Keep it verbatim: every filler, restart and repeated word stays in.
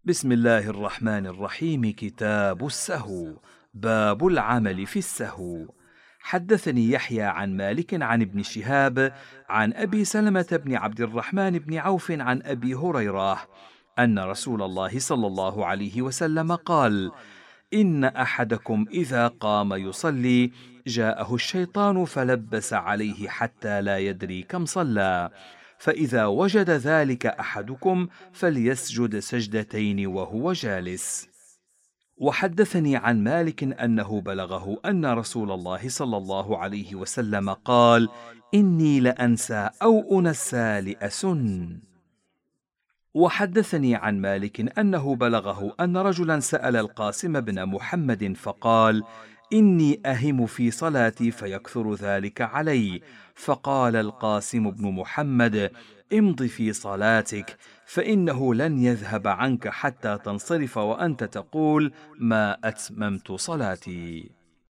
بسم الله الرحمن الرحيم. كتاب السهو. باب العمل في السهو. حدثني يحيى عن مالك عن ابن شهاب عن أبي سلمة بن عبد الرحمن بن عوف عن أبي هريرة أن رسول الله صلى الله عليه وسلم قال: إن أحدكم إذا قام يصلي جاءه الشيطان فلبس عليه حتى لا يدري كم صلى، فإذا وجد ذلك أحدكم فليسجد سجدتين وهو جالس. وحدثني عن مالك أنه بلغه أن رسول الله صلى الله عليه وسلم قال: إني لأنسى أو أنسى لأسن. وحدثني عن مالك أنه بلغه أن رجلا سأل القاسم بن محمد فقال: إني أهم في صلاتي فيكثر ذلك علي، فقال القاسم بن محمد: امض في صلاتك، فإنه لن يذهب عنك حتى تنصرف وأنت تقول: ما أتممت صلاتي.